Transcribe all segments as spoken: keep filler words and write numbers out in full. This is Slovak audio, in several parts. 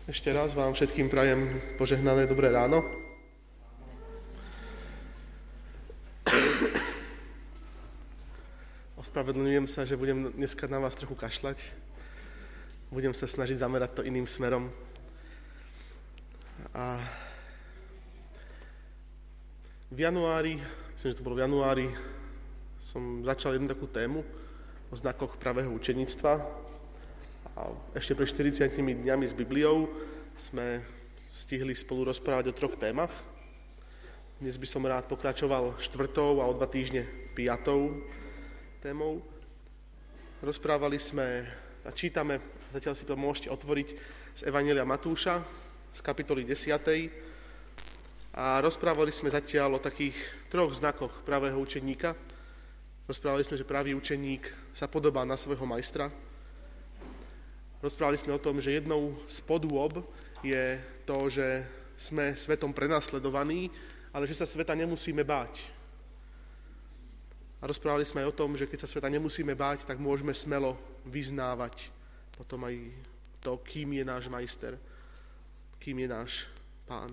Ešte raz vám všetkým prajem požehnané dobré ráno. Ospravedlňujem sa, že budem dneska na vás trochu kašľať. Budem sa snažiť zamerať to iným smerom. A v januári, myslím, že to bolo v januári, som začal jednu takú tému o znakoch pravého učeníctva. A ešte pred štyridsiatimi dňami s Bibliou sme stihli spolu rozprávať o troch témach. Dnes by som rád pokračoval štvrtou a o dva týždne piatou témou. Rozprávali sme a čítame, zatiaľ si to môžete otvoriť z Evanjelia Matúša, z kapitoly desiatej. A rozprávali sme zatiaľ o takých troch znakoch pravého učeníka. Rozprávali sme, že pravý učeník sa podobá na svojho majstra. Rozprávali sme o tom, že jednou z podôb je to, že sme svetom prenasledovaní, ale že sa sveta nemusíme báť. A rozprávali sme aj o tom, že keď sa sveta nemusíme báť, tak môžeme smelo vyznávať potom aj to, kým je náš majster, kým je náš pán.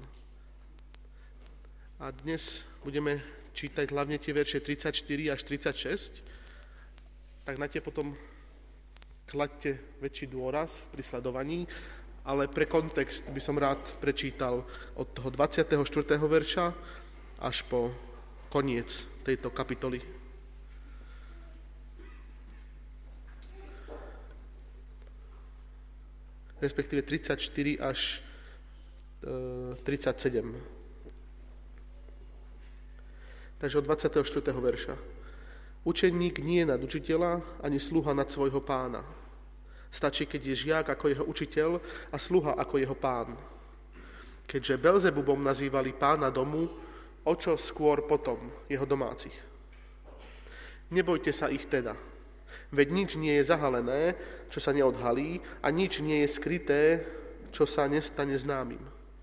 A dnes budeme čítať hlavne tie verše tridsaťštyri až tridsaťšesť, tak na tie potom klaďte väčší dôraz pri sledovaní, ale pre kontext by som rád prečítal od toho dvadsiateho štvrtého verša až po koniec tejto kapitoly. Respektíve tridsaťštyri až tridsaťsedem. Takže od dvadsiateho štvrtého verša. Učeník nie je nad učiteľa, ani sluha nad svojho pána. Stačí, keď je žiak ako jeho učiteľ a sluha ako jeho pán. Keďže Belzebubom nazývali pána domu, o čo skôr potom jeho domácich. Nebojte sa ich teda, veď nič nie je zahalené, čo sa neodhalí, a nič nie je skryté, čo sa nestane známym.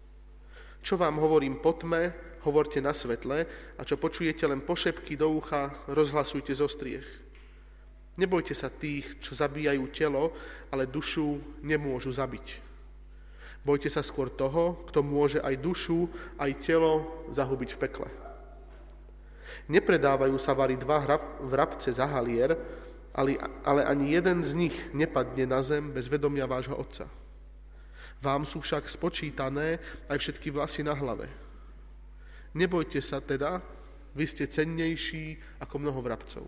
Čo vám hovorím po tme, hovorte na svetle, a čo počujete len pošepky do ucha, rozhlasujte zo striech. Nebojte sa tých, čo zabíjajú telo, ale dušu nemôžu zabiť. Bojte sa skôr toho, kto môže aj dušu, aj telo zahubiť v pekle. Nepredávajú sa vari dva vrabce za halier, ale, ale ani jeden z nich nepadne na zem bez vedomia vášho Otca. Vám sú však spočítané aj všetky vlasy na hlave. Nebojte sa teda, vy ste cennejší ako mnoho vrabcov.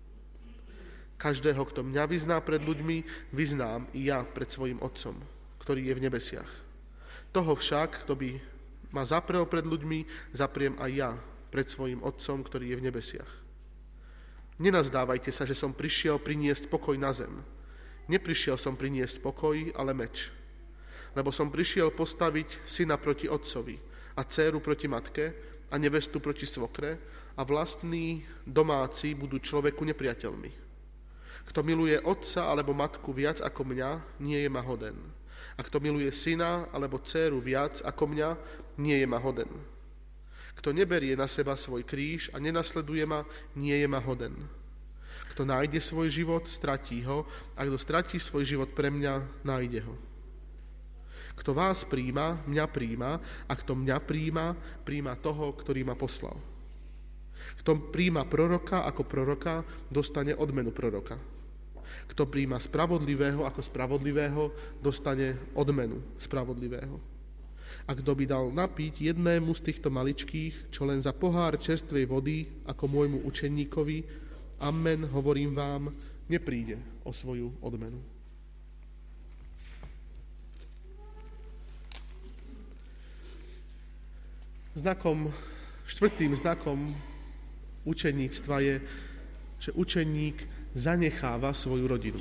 Každého, kto mňa vyzná pred ľuďmi, vyznám i ja pred svojim Otcom, ktorý je v nebesiach. Toho však, kto by ma zaprel pred ľuďmi, zapriem aj ja pred svojim Otcom, ktorý je v nebesiach. Nenazdávajte sa, že som prišiel priniesť pokoj na zem. Neprišiel som priniesť pokoj, ale meč. Lebo som prišiel postaviť syna proti otcovi a dcéru proti matke, a nevestu proti svokre, a vlastní domáci budú človeku nepriateľmi. Kto miluje otca alebo matku viac ako mňa, nie je ma hoden. A kto miluje syna alebo dcéru viac ako mňa, nie je ma hoden. Kto neberie na seba svoj kríž a nenasleduje ma, nie je ma hoden. Kto nájde svoj život, stratí ho, a kto stratí svoj život pre mňa, nájde ho. Kto vás príjma, mňa príjma, a kto mňa príjma, príjma toho, ktorý ma poslal. Kto príjma proroka ako proroka, dostane odmenu proroka. Kto príjma spravodlivého ako spravodlivého, dostane odmenu spravodlivého. A kto by dal napiť jednému z týchto maličkých, čo len za pohár čerstvej vody, ako môjmu učeníkovi, amen, hovorím vám, nepríde o svoju odmenu. Znakom, štvrtým znakom učeníctva je, že učeník zanecháva svoju rodinu.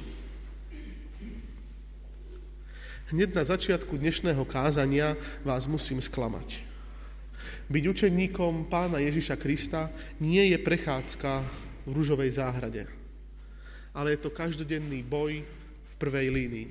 Hneď na začiatku dnešného kázania vás musím sklamať. Byť učeníkom Pána Ježiša Krista nie je prechádzka v ružovej záhrade, ale je to každodenný boj v prvej línii.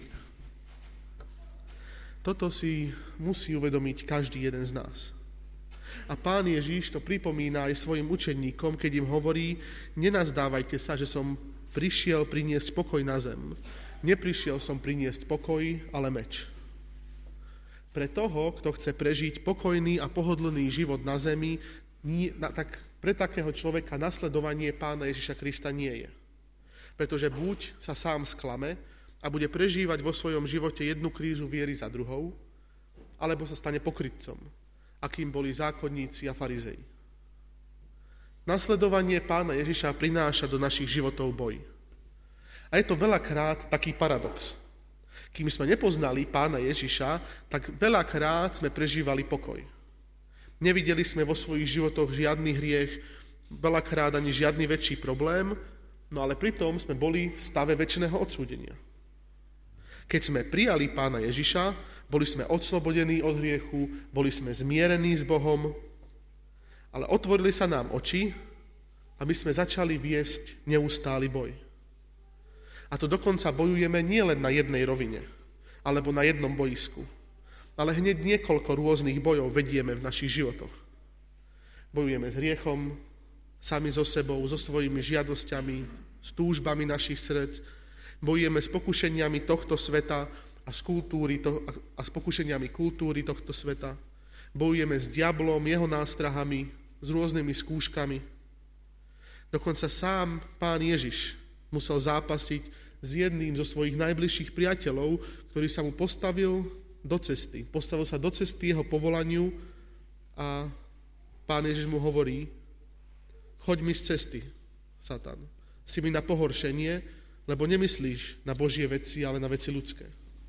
Toto si musí uvedomiť každý jeden z nás. A Pán Ježiš to pripomína aj svojim učeníkom, keď im hovorí: nenazdávajte sa, že som prišiel priniesť pokoj na zem. Neprišiel som priniesť pokoj, ale meč. Pre toho, kto chce prežiť pokojný a pohodlný život na zemi, nie, na, tak pre takého človeka nasledovanie Pána Ježiša Krista nie je. Pretože buď sa sám sklame a bude prežívať vo svojom živote jednu krízu viery za druhou, alebo sa stane pokrytcom, akým boli zákonníci a farizei. Nasledovanie Pána Ježiša prináša do našich životov boj. A je to veľakrát taký paradox. Kým sme nepoznali Pána Ježiša, tak veľakrát sme prežívali pokoj. Nevideli sme vo svojich životoch žiadny hriech, veľakrát ani žiadny väčší problém, no ale pritom sme boli v stave večného odsúdenia. Keď sme prijali Pána Ježiša, boli sme odslobodení od hriechu, boli sme zmierení s Bohom, ale otvorili sa nám oči a my sme začali viesť neustály boj. A to dokonca bojujeme nielen na jednej rovine, alebo na jednom bojisku, ale hneď niekoľko rôznych bojov vedieme v našich životoch. Bojujeme s hriechom, sami so sebou, so svojimi žiadosťami, s túžbami našich srdc, bojujeme s pokušeniami tohto sveta a s, kultúry to, a s pokušeniami kultúry tohto sveta, bojujeme s diablom, jeho nástrahami, s rôznymi skúškami. Dokonca sám Pán Ježiš musel zápasiť s jedným zo svojich najbližších priateľov, ktorý sa mu postavil do cesty. Postavil sa do cesty jeho povolaniu a Pán Ježiš mu hovorí: choď mi z cesty, Satan. Si mi na pohoršenie, lebo nemyslíš na Božie veci, ale na veci ľudské.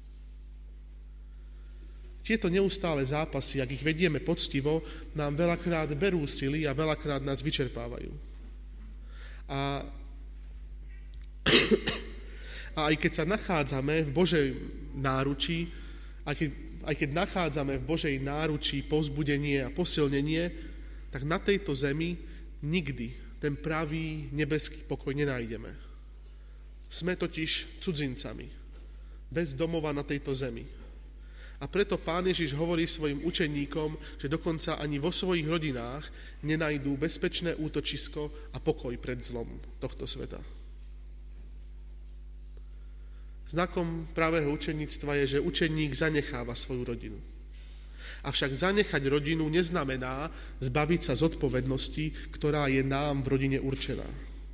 Tieto neustále zápasy, ak ich vedieme poctivo, nám veľakrát berú sily a veľakrát nás vyčerpávajú. A A aj keď sa nachádzame v Božej náručí, aj keď, aj keď nachádzame v Božej náručí povzbudenie a posilnenie, tak na tejto zemi nikdy ten pravý nebeský pokoj nenájdeme. Sme totiž cudzincami, bez domova na tejto zemi. A preto Pán Ježiš hovorí svojim učeníkom, že dokonca ani vo svojich rodinách nenajdú bezpečné útočisko a pokoj pred zlom tohto sveta. Znakom pravého učeníctva je, že učeník zanecháva svoju rodinu. Avšak zanechať rodinu neznamená zbaviť sa zodpovednosti, ktorá je nám v rodine určená.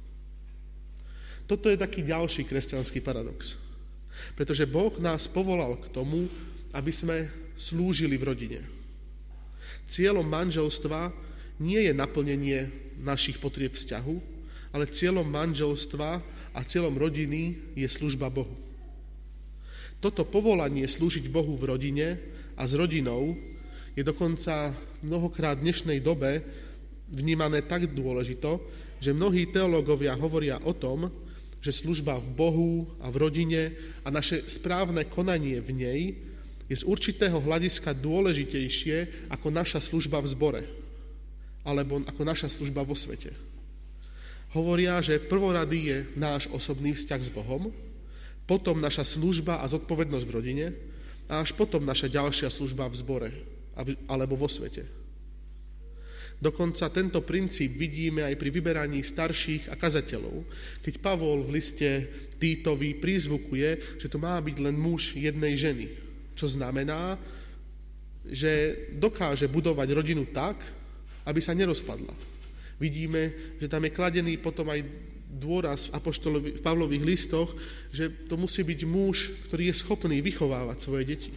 Toto je taký ďalší kresťanský paradox. Pretože Boh nás povolal k tomu, aby sme slúžili v rodine. Cieľom manželstva nie je naplnenie našich potrieb vzťahu, ale cieľom manželstva a cieľom rodiny je služba Bohu. Toto povolanie slúžiť Bohu v rodine a s rodinou je dokonca mnohokrát v dnešnej dobe vnímané tak dôležito, že mnohí teológovia hovoria o tom, že služba v Bohu a v rodine a naše správne konanie v nej je z určitého hľadiska dôležitejšie ako naša služba v zbore alebo ako naša služba vo svete. Hovoria, že prvoradý je náš osobný vzťah s Bohom, potom naša služba a zodpovednosť v rodine a až potom naša ďalšia služba v zbore alebo vo svete. Dokonca tento princíp vidíme aj pri vyberaní starších a kazateľov, keď Pavol v liste Títovi prizvukuje, že to má byť len muž jednej ženy, čo znamená, že dokáže budovať rodinu tak, aby sa nerozpadla. Vidíme, že tam je kladený potom aj dôraz v Pavlových listoch, že to musí byť muž, ktorý je schopný vychovávať svoje deti.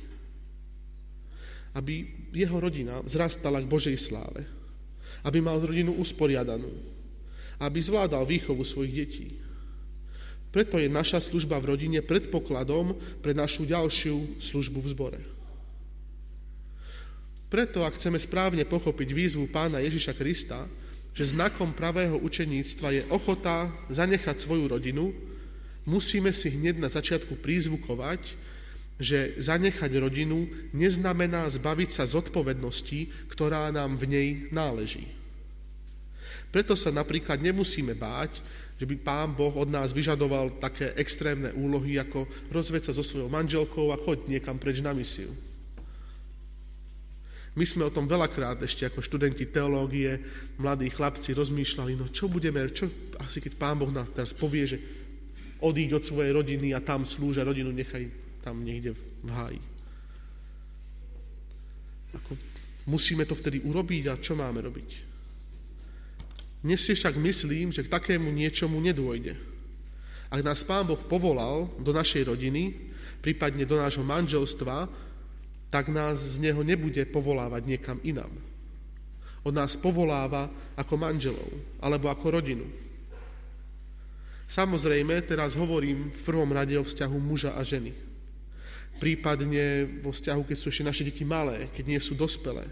Aby jeho rodina vzrastala k Božej sláve. Aby mal rodinu usporiadanú. Aby zvládal výchovu svojich detí. Preto je naša služba v rodine predpokladom pre našu ďalšiu službu v zbore. Preto, ak chceme správne pochopiť výzvu Pána Ježiša Krista, že znakom pravého učeníctva je ochota zanechať svoju rodinu, musíme si hneď na začiatku prizvukovať, že zanechať rodinu neznamená zbaviť sa zodpovednosti, ktorá nám v nej náleží. Preto sa napríklad nemusíme báť, že by Pán Boh od nás vyžadoval také extrémne úlohy, ako rozvieť sa so svojou manželkou a choď niekam preč na misiu. My sme o tom veľakrát ešte ako študenti teológie, mladí chlapci rozmýšľali, no čo budeme, čo asi keď Pán Boh nás teraz povie, že odíď od svojej rodiny a tam slúža rodinu, nechaj tam niekde v háji. musíme to vtedy urobiť a čo máme robiť? Dnes si však myslím, že k takému niečomu nedôjde. Ak nás Pán Boh povolal do našej rodiny, prípadne do nášho manželstva, tak nás z neho nebude povolávať niekam inám. On nás povoláva ako manželov, alebo ako rodinu. Samozrejme, teraz hovorím v prvom rade o vzťahu muža a ženy. Prípadne vo vzťahu, keď sú ešte naše deti malé, keď nie sú dospelé.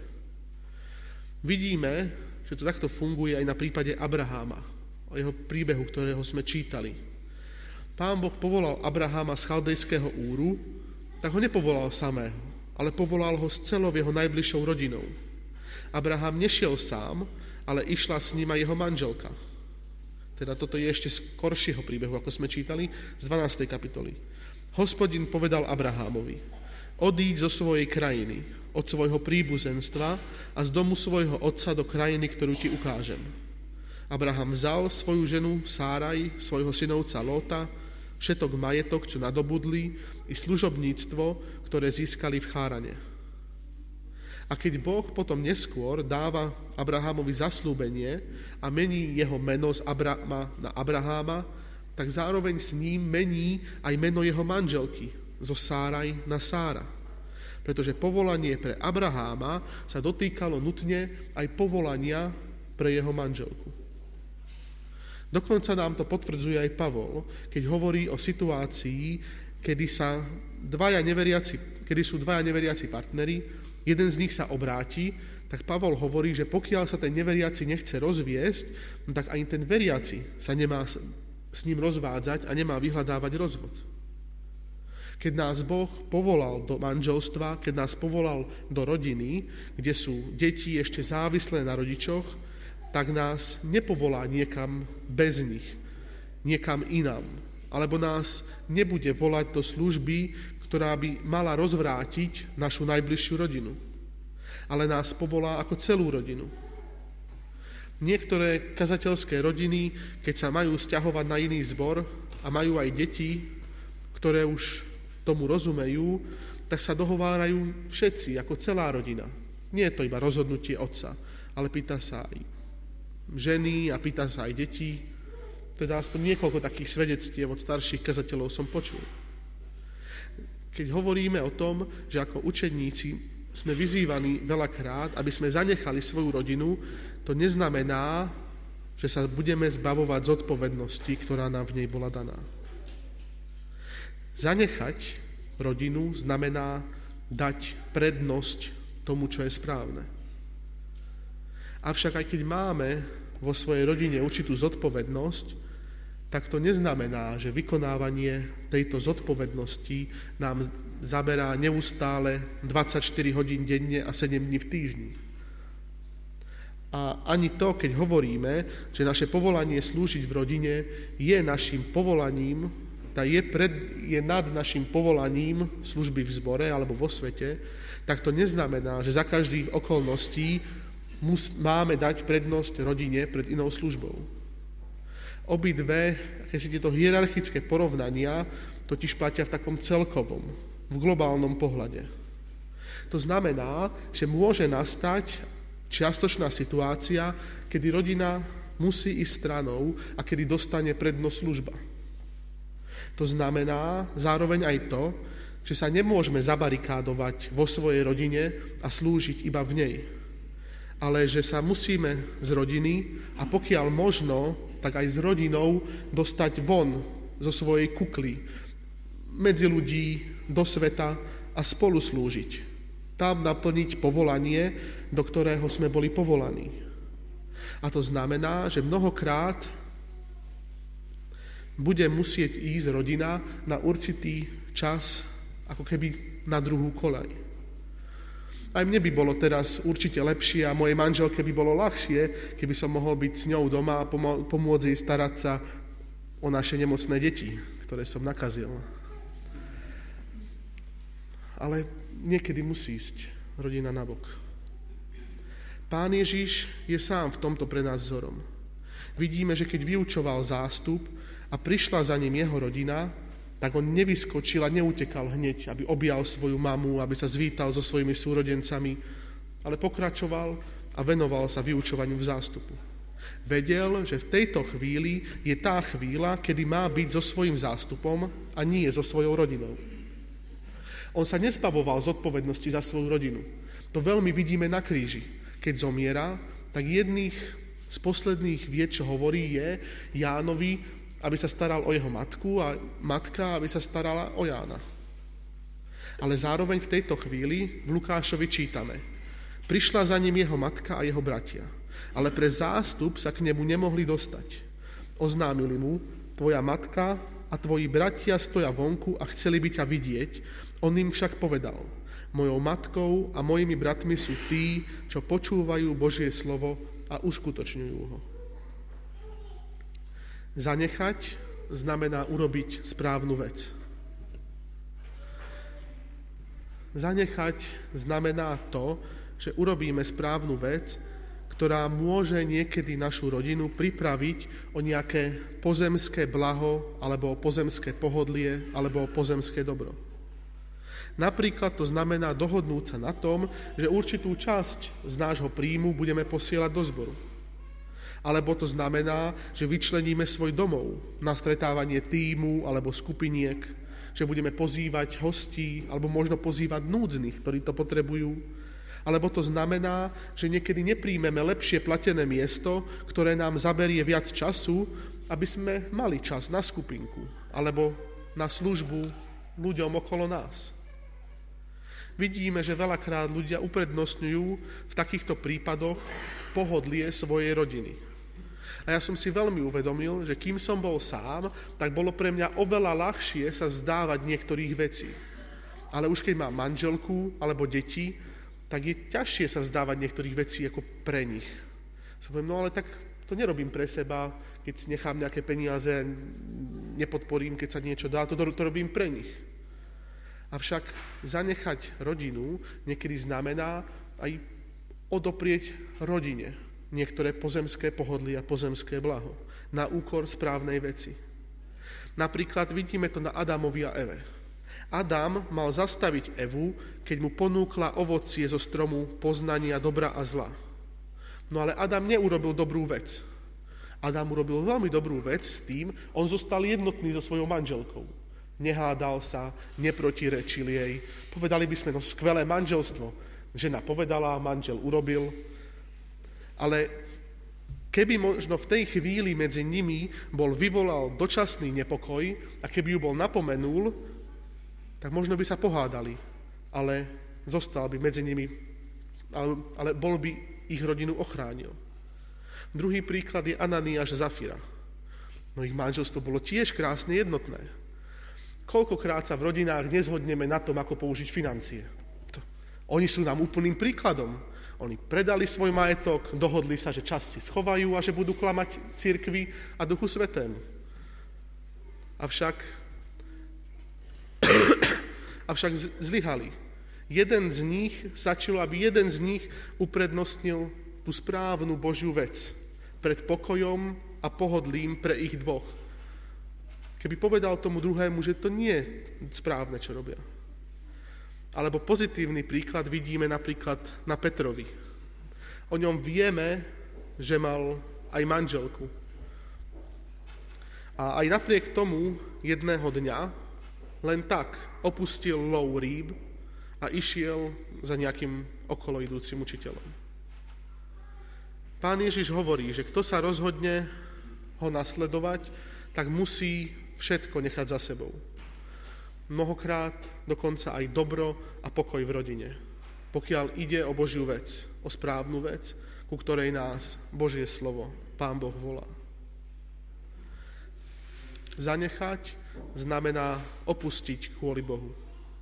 Vidíme, že to takto funguje aj na prípade Abraháma, o jeho príbehu, ktorého sme čítali. Pán Boh povolal Abraháma z Chaldejského Úru, tak ho nepovolal samého, ale povolal ho s celou jeho najbližšou rodinou. Abraham nešiel sám, ale išla s ním aj jeho manželka. Teda toto je ešte z skoršieho príbehu, ako sme čítali, z dvanástej kapitoly. Hospodin povedal Abrahámovi, odíď zo svojej krajiny, od svojho príbuzenstva a z domu svojho otca do krajiny, ktorú ti ukážem. Abraham vzal svoju ženu Sáraj, svojho synovca Lóta, všetok majetok, čo nadobudli, i služobníctvo, ktoré získali v Chárane. A keď Boh potom neskôr dáva Abrahámovi zasľúbenie a mení jeho meno z Abrama na Abraháma, tak zároveň s ním mení aj meno jeho manželky, zo Sáraj na Sára. Pretože povolanie pre Abraháma sa dotýkalo nutne aj povolania pre jeho manželku. Dokonca nám to potvrdzuje aj Pavol, keď hovorí o situácii, kedy, sa dvaja neveriaci, kedy sú dvaja neveriaci partneri, jeden z nich sa obráti, tak Pavol hovorí, že pokiaľ sa ten neveriaci nechce rozviesť, tak aj ten veriaci sa nemá s ním rozvádzať a nemá vyhľadávať rozvod. Keď nás Boh povolal do manželstva, keď nás povolal do rodiny, kde sú deti ešte závislé na rodičoch, tak nás nepovolá niekam bez nich, niekam inám, alebo nás nebude volať do služby, ktorá by mala rozvrátiť našu najbližšiu rodinu, ale nás povolá ako celú rodinu. Niektoré kazateľské rodiny, keď sa majú sťahovať na iný zbor a majú aj deti, ktoré už tomu rozumejú, tak sa dohovárajú všetci, ako celá rodina. Nie je to iba rozhodnutie otca, ale pýta sa aj ženy a pýta sa aj detí. Teda aspoň niekoľko takých svedectiev od starších kazateľov som počul. Keď hovoríme o tom, že ako učeníci sme vyzývaní veľakrát, aby sme zanechali svoju rodinu, to neznamená, že sa budeme zbavovať zodpovednosti, ktorá nám v nej bola daná. Zanechať rodinu znamená dať prednosť tomu, čo je správne. Avšak aj keď máme vo svojej rodine určitú zodpovednosť, tak to neznamená, že vykonávanie tejto zodpovednosti nám zaberá neustále dvadsaťštyri hodín denne a sedem dní v týždni. A ani to, keď hovoríme, že naše povolanie slúžiť v rodine je našim povolaním, tá je, pred, je nad našim povolaním služby v zbore alebo vo svete, tak to neznamená, že za každých okolností mus, máme dať prednosť rodine pred inou službou. Obidve, keď si tieto hierarchické porovnania, totiž platia v takom celkovom, v globálnom pohľade. To znamená, že môže nastať čiastočná situácia, kedy rodina musí ísť stranou a kedy dostane prednosť služba. To znamená zároveň aj to, že sa nemôžeme zabarikádovať vo svojej rodine a slúžiť iba v nej, ale že sa musíme z rodiny a pokiaľ možno, tak aj s rodinou dostať von zo svojej kukly, medzi ľudí, do sveta a spolu slúžiť. Tam naplniť povolanie, do ktorého sme boli povolaní. A to znamená, že mnohokrát bude musieť ísť rodina na určitý čas, ako keby na druhú koľaj. Aj mne by bolo teraz určite lepšie a mojej manželke by bolo ľahšie, keby som mohol byť s ňou doma a pomôcť jej starať sa o naše nemocné deti, ktoré som nakazil. Ale niekedy musí ísť rodina nabok. Pán Ježiš je sám v tomto pre nás vzorom. Vidíme, že keď vyučoval zástup a prišla za ním jeho rodina, tak on nevyskočil a neutekal hneď, aby objal svoju mamu, aby sa zvítal so svojimi súrodencami, ale pokračoval a venoval sa vyučovaniu v zástupu. Vedel, že v tejto chvíli je tá chvíľa, kedy má byť so svojím zástupom a nie so svojou rodinou. On sa nezbavoval zodpovednosti za svoju rodinu. To veľmi vidíme na kríži. Keď zomiera, tak jedných z posledných vied, čo hovorí, je Jánovi, aby sa staral o jeho matku a matka, aby sa starala o Jána. Ale zároveň v tejto chvíli v Lukášovi čítame: prišla za ním jeho matka a jeho bratia, ale pre zástup sa k nemu nemohli dostať. Oznámili mu: tvoja matka a tvoji bratia stoja vonku a chceli by ťa vidieť. On im však povedal: mojou matkou a mojimi bratmi sú tí, čo počúvajú Božie slovo a uskutočňujú ho. Zanechať znamená urobiť správnu vec. Zanechať znamená to, že urobíme správnu vec, ktorá môže niekedy našu rodinu pripraviť o nejaké pozemské blaho, alebo o pozemské pohodlie, alebo o pozemské dobro. Napríklad to znamená dohodnúť sa na tom, že určitú časť z nášho príjmu budeme posielať do zboru. Alebo to znamená, že vyčleníme svoj domov na stretávanie tímu alebo skupiniek, že budeme pozývať hostí alebo možno pozývať núdznych, ktorí to potrebujú. Alebo to znamená, že niekedy nepríjmeme lepšie platené miesto, ktoré nám zaberie viac času, aby sme mali čas na skupinku alebo na službu ľuďom okolo nás. Vidíme, že veľakrát ľudia uprednostňujú v takýchto prípadoch pohodlie svojej rodiny. A ja som si veľmi uvedomil, že kým som bol sám, tak bolo pre mňa oveľa ľahšie sa vzdávať niektorých vecí. Ale už keď mám manželku alebo deti, tak je ťažšie sa vzdávať niektorých vecí ako pre nich. Som poviem, no ale tak to nerobím pre seba, keď si nechám nejaké peniaze, nepodporím, keď sa niečo dá, to, to robím pre nich. Avšak zanechať rodinu niekedy znamená aj odoprieť rodine niektoré pozemské pohodlie a pozemské blaho na úkor správnej veci. Napríklad vidíme to na Adamovi a Eve. Adam mal zastaviť Evu, keď mu ponúkla ovocie zo stromu poznania dobra a zla. No ale Adam neurobil dobrú vec. Adam urobil veľmi dobrú vec s tým, on zostal jednotný so svojou manželkou. Nehádal sa, neprotirečil jej. Povedali by sme, no skvelé manželstvo. Žena povedala, manžel urobil. Ale keby možno v tej chvíli medzi nimi bol vyvolal dočasný nepokoj a keby ju bol napomenul, tak možno by sa pohádali, ale zostal by medzi nimi, ale, ale bol by ich rodinu ochránil. Druhý príklad je Ananiáš a Zafira. No ich manželstvo bolo tiež krásne jednotné. Koľkokrát sa v rodinách nezhodneme na tom, ako použiť financie. To, oni sú nám úplným príkladom. Oni predali svoj majetok, dohodli sa, že časť si schovajú a že budú klamať cirkvi a Duchu Svätému. Avšak, avšak zlyhali. Jeden z nich, stačilo, aby jeden z nich uprednostnil tú správnu Božiu vec pred pokojom a pohodlím pre ich dvoch. Keby povedal tomu druhému, že to nie je správne, čo robia. Alebo pozitívny príklad vidíme napríklad na Petrovi. O ňom vieme, že mal aj manželku. A aj napriek tomu jedného dňa len tak opustil lov rýb a išiel za nejakým okoloidúcim učiteľom. Pán Ježiš hovorí, že kto sa rozhodne ho nasledovať, tak musí všetko nechať za sebou. Mnohokrát dokonca aj dobro a pokoj v rodine. Pokiaľ ide o Božiu vec, o správnu vec, ku ktorej nás Božie slovo, Pán Boh volá. Zanechať znamená opustiť kvôli Bohu.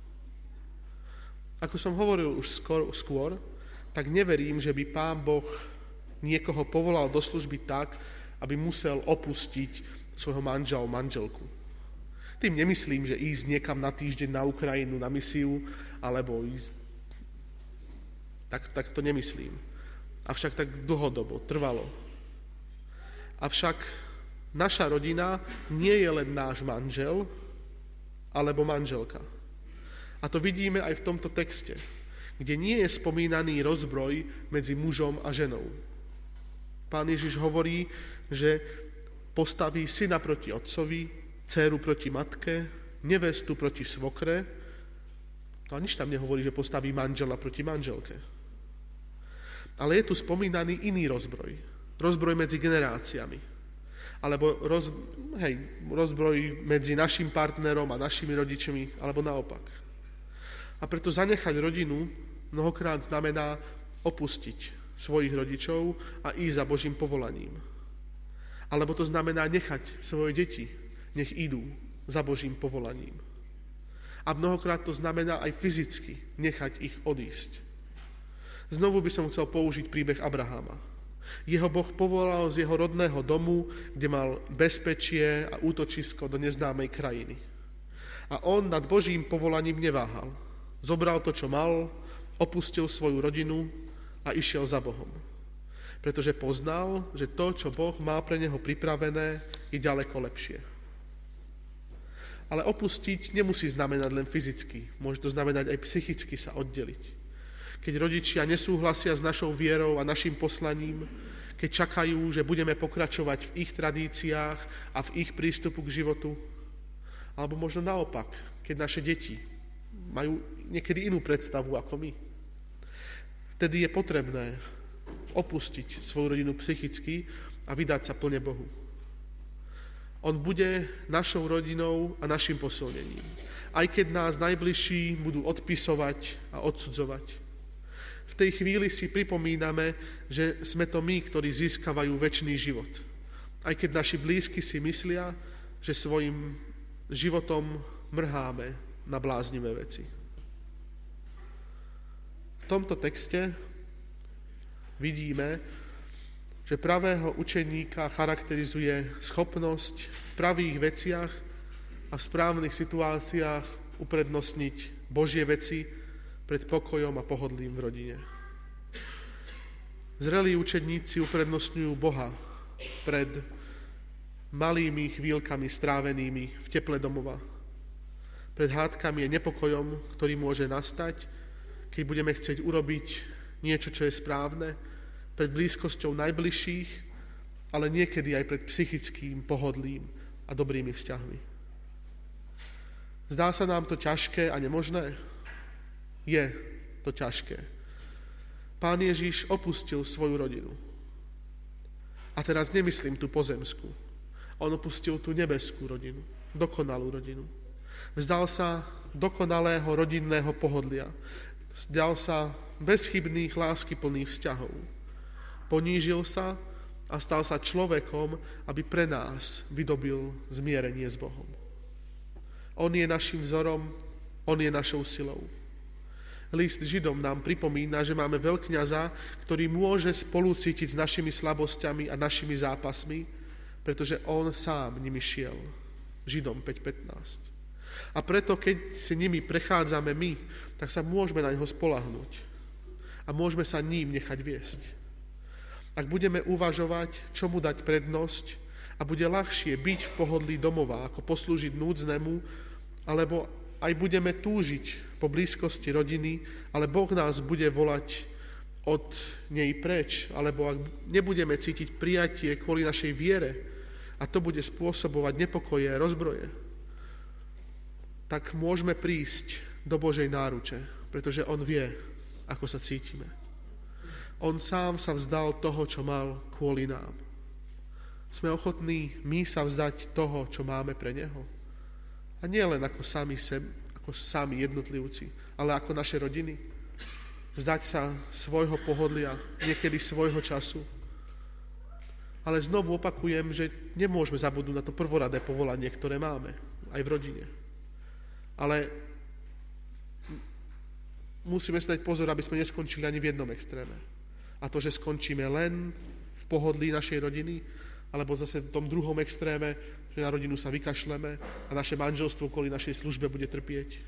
Ako som hovoril už skôr, skôr, tak neverím, že by Pán Boh niekoho povolal do služby tak, aby musel opustiť svojho manžela, manželku. Tým nemyslím, že ísť niekam na týždeň na Ukrajinu, na misiu, alebo ísť... Tak, tak to nemyslím. Avšak tak dlhodobo, trvalo. Avšak naša rodina nie je len náš manžel, alebo manželka. A to vidíme aj v tomto texte. kde nie je spomínaný rozbroj medzi mužom a ženou. Pán Ježiš hovorí, že postaví syna proti otcovi, dcéru proti matke, nevestu proti svokre. No a nič tam nehovorí, že postaví manžela proti manželke. Ale je tu spomínaný iný rozbroj. Rozbroj medzi generáciami. Alebo roz, hej, rozbroj medzi našim partnerom a našimi rodičmi, alebo naopak. A preto zanechať rodinu mnohokrát znamená opustiť svojich rodičov a ísť za Božím povolaním. Alebo to znamená nechať svoje deti, nech idú za Božím povolaním. A mnohokrát to znamená aj fyzicky nechať ich odísť. Znovu by som chcel použiť príbeh Abraháma. Jeho Boh povolal z jeho rodného domu, kde mal bezpečie a útočisko do neznámej krajiny. A on nad Božím povolaním neváhal. Zobral to, čo mal, opustil svoju rodinu a išiel za Bohom. Pretože poznal, že to, čo Boh má pre neho pripravené, je ďaleko lepšie. Ale opustiť nemusí znamenať len fyzicky. Môže to znamenať aj psychicky sa oddeliť. Keď rodičia nesúhlasia s našou vierou a našim poslaním, keď čakajú, že budeme pokračovať v ich tradíciách a v ich prístupu k životu, alebo možno naopak, keď naše deti majú niekedy inú predstavu ako my. Vtedy je potrebné opustiť svoju rodinu psychicky a vydať sa plne Bohu. On bude našou rodinou a našim posilnením. Aj keď nás najbližší budú odpisovať a odsudzovať. V tej chvíli si pripomíname, že sme to my, ktorí získavajú večný život. Aj keď naši blízky si myslia, že svojim životom mrháme na bláznivé veci. V tomto texte vidíme, že pravého učeníka charakterizuje schopnosť v pravých veciach a v správnych situáciách uprednostniť Božie veci pred pokojom a pohodlím v rodine. Zrelí učeníci uprednostňujú Boha pred malými chvíľkami strávenými v teple domova, pred hádkami a nepokojom, ktorý môže nastať, keď budeme chcieť urobiť niečo, čo je správne, pred blízkosťou najbližších, ale niekedy aj pred psychickým pohodlím a dobrými vzťahmi. Zdá sa nám to ťažké a nemožné? Je to ťažké. Pán Ježiš opustil svoju rodinu. A teraz nemyslím tú pozemskú. On opustil tú nebeskú rodinu, dokonalú rodinu. Vzdal sa dokonalého rodinného pohodlia. Vzdal sa bezchybných, láskyplných vzťahov. Ponížil sa a stal sa človekom, aby pre nás vydobil zmierenie s Bohom. On je našim vzorom, on je našou silou. List Židom nám pripomína, že máme veľkňaza, ktorý môže spolucítiť s našimi slabosťami a našimi zápasmi, pretože on sám nimi šiel. Židom päť pätnásť. A preto, keď si nimi prechádzame my, tak sa môžeme na neho spoľahnúť. A môžeme sa ním nechať viesť. Ak budeme uvažovať, čomu dať prednosť a bude ľahšie byť v pohodlí domova, ako poslúžiť núdznemu, alebo aj budeme túžiť po blízkosti rodiny, ale Boh nás bude volať od nej preč, alebo ak nebudeme cítiť prijatie kvôli našej viere a to bude spôsobovať nepokoje a rozbroje, tak môžeme prísť do Božej náruče, pretože on vie, ako sa cítime. On sám sa vzdal toho, čo mal kvôli nám. Sme ochotní my sa vzdať toho, čo máme pre neho. A nie len ako sami, sem, ako sami jednotlivci, ale ako naše rodiny. Vzdať sa svojho pohodlia, niekedy svojho času. Ale znovu opakujem, že nemôžeme zabudnúť na to prvoradé povolanie, ktoré máme aj v rodine. Ale musíme si dať pozor, aby sme neskončili ani v jednom extréme. A to, že skončíme len v pohodlí našej rodiny, alebo zase v tom druhom extréme, že na rodinu sa vykašleme a naše manželstvo kvôli našej službe bude trpieť.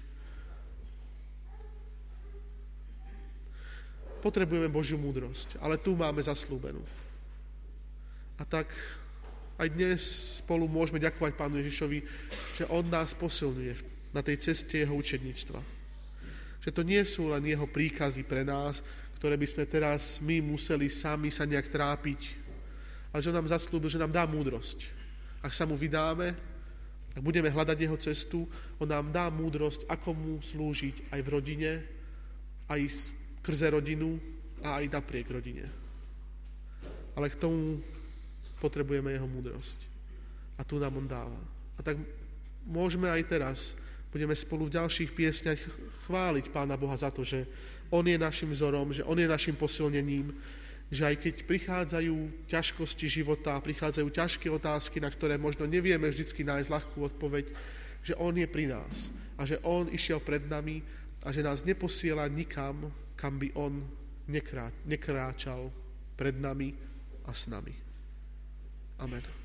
Potrebujeme Božiu múdrosť, ale tu máme zaslúbenú. A tak aj dnes spolu môžeme ďakovať Pánu Ježišovi, že on nás posilňuje na tej ceste jeho učeníctva. Že to nie sú len jeho príkazy pre nás, ktoré by sme teraz my museli sami sa nejak trápiť, ale že on nám zaslúbil, že nám dá múdrosť. Ak sa mu vydáme, ak budeme hľadať jeho cestu, on nám dá múdrosť, ako mu slúžiť aj v rodine, aj skrze rodinu a aj napriek rodine. Ale k tomu potrebujeme jeho múdrosť. A tu nám on dáva. A tak môžeme aj teraz, budeme spolu v ďalších piesňach chváliť Pána Boha za to, že on je našim vzorom, že on je našim posilnením, že aj keď prichádzajú ťažkosti života, prichádzajú ťažké otázky, na ktoré možno nevieme vždycky nájsť ľahkú odpoveď, že on je pri nás a že on išiel pred nami a že nás neposiela nikam, kam by on nekrá, nekráčal pred nami a s nami. Amen.